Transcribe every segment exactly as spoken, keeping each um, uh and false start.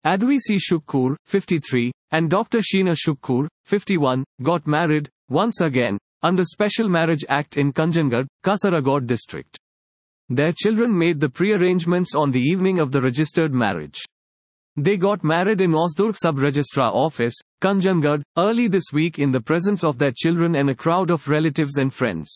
Adwi C. Shukkur, fifty-three, and Doctor Sheena Shukkur, fifty-one, got married, once again, under Special Marriage Act in Kanjangarh, Kasaragod district. Their children made the pre-arrangements on the evening of the registered marriage. They got married in Osdurg Sub-Registrar Office, Kanjangarh, early this week in the presence of their children and a crowd of relatives and friends.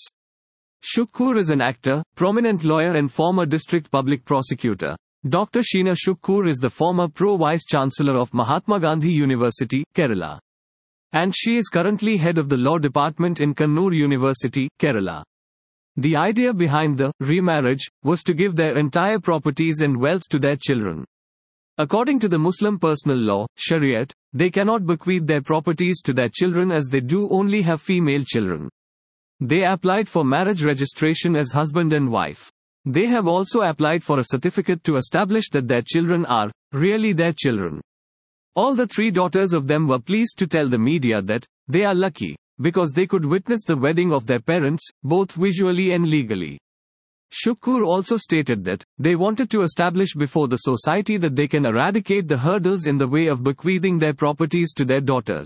Shukkur is an actor, prominent lawyer and former district public prosecutor. Doctor Sheena Shukkur is the former Pro-Vice Chancellor of Mahatma Gandhi University, Kerala. And she is currently head of the Law Department in Kannur University, Kerala. The idea behind the remarriage was to give their entire properties and wealth to their children. According to the Muslim personal law, Shariat, they cannot bequeath their properties to their children as they do only have female children. They applied for marriage registration as husband and wife. They have also applied for a certificate to establish that their children are really their children. All the three daughters of them were pleased to tell the media that they are lucky because they could witness the wedding of their parents, both visually and legally. Shukkur also stated that they wanted to establish before the society that they can eradicate the hurdles in the way of bequeathing their properties to their daughters.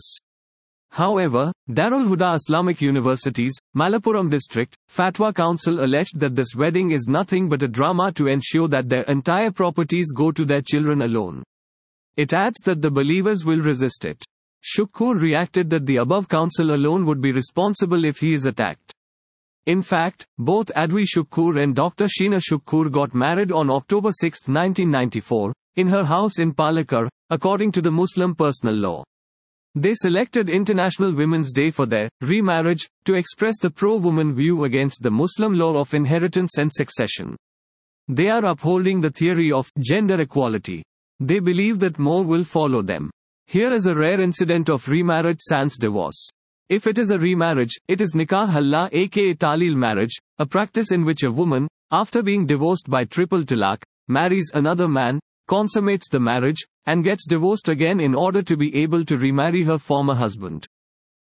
However, Darul Huda Islamic University's Malappuram district Fatwa Council alleged that this wedding is nothing but a drama to ensure that their entire properties go to their children alone. It adds that the believers will resist it. Shukkur reacted that the above council alone would be responsible if he is attacked. In fact, both Adwi Shukkur and Doctor Sheena Shukkur got married on October sixth nineteen ninety-four, in her house in Palakkad, according to the Muslim personal law. They selected International Women's Day for their remarriage, to express the pro-woman view against the Muslim law of inheritance and succession. They are upholding the theory of gender equality. They believe that more will follow them. Here is a rare incident of remarriage sans divorce. If it is a remarriage, it is nikah halla aka talil marriage, a practice in which a woman, after being divorced by triple talaq, marries another man, consummates the marriage, and gets divorced again in order to be able to remarry her former husband.